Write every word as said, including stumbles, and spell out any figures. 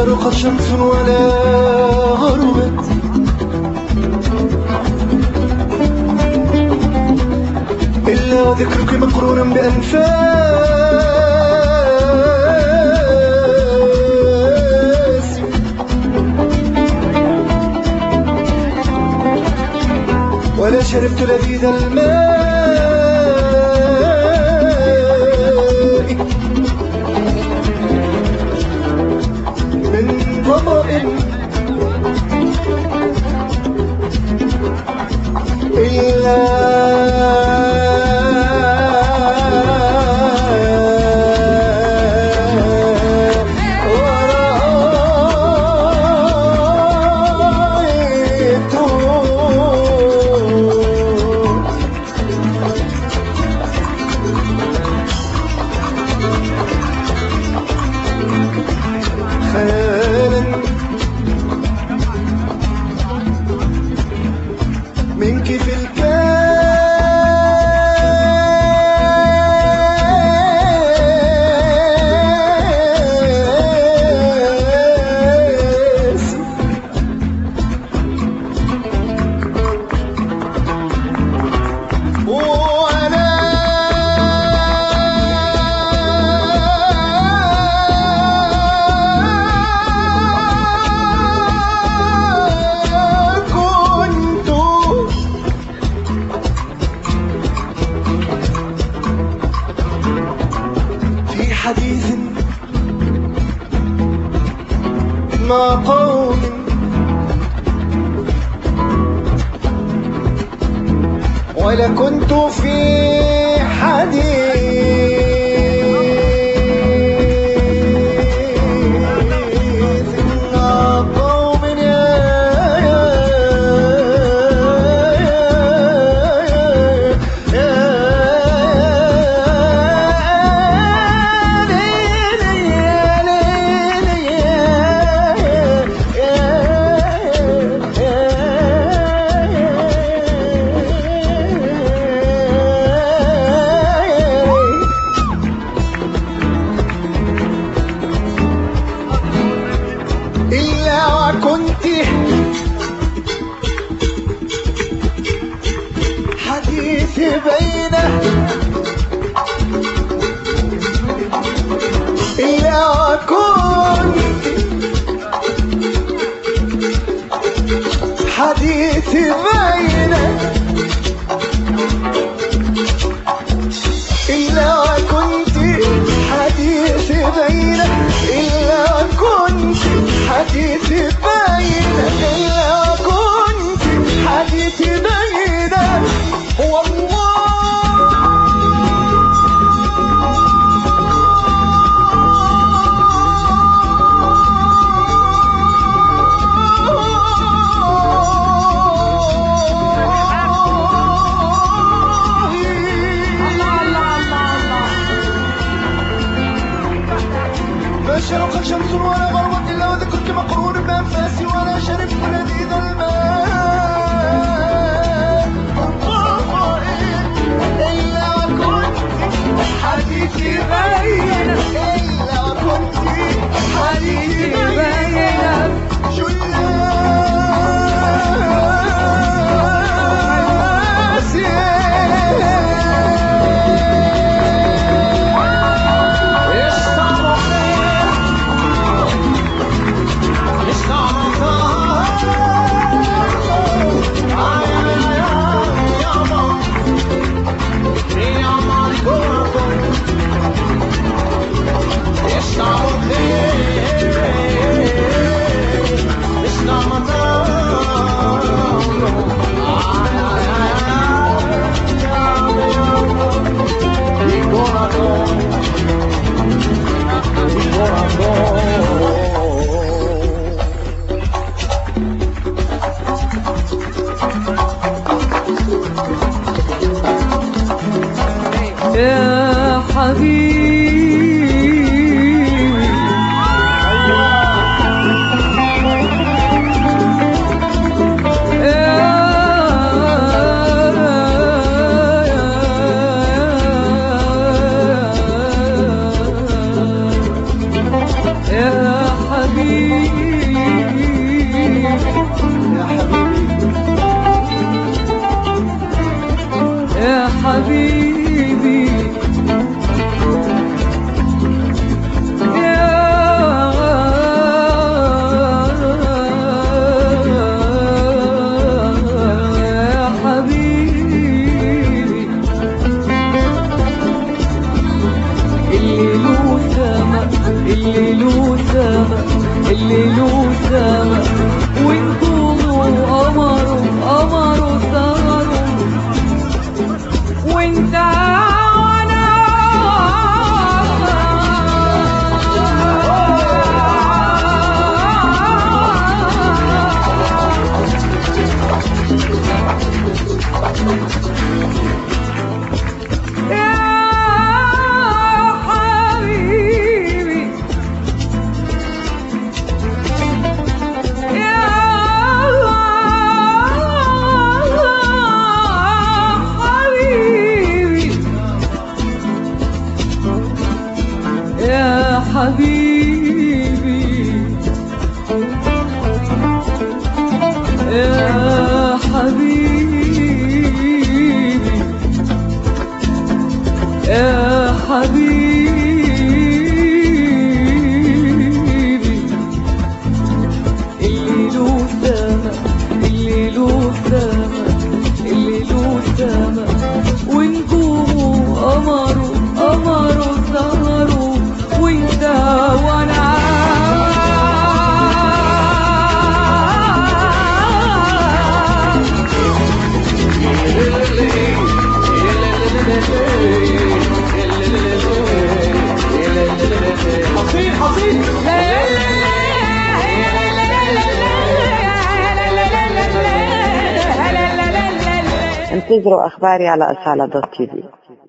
شرقت شمس ولا غربت إلا ذكرك مقرونا بأنفاسي ولا شربت لذيذ الماء من ظمأ إلا منك في الكاس وأنا حديث مع قوم ولكنت في حديث مع قوم إلا وكنت حديث بين إلا وكنت حديث بين إلا وكنت حديث بين إلا كنت حديث بين إلا كنت حديث بين والله ما شرقت شمس ولا غربت إلا وذكرك مقرون بأنفاسي ولا شربت لذيذ الماء إلا كنت حديثي بين إلا كنت حديثي بين جلاسي يا حبيبي يا حبيبي الليل وسما ونجومه وقمره قمره سهره وانت وانا يا حبيبي يا حبيبي يا حبيبي الليل وسما الليل وسما الليل وسما ونجومه قمره قمره سهره وانت وانا حصين حصين انتظروا اخباري على أصالة دوت تي في.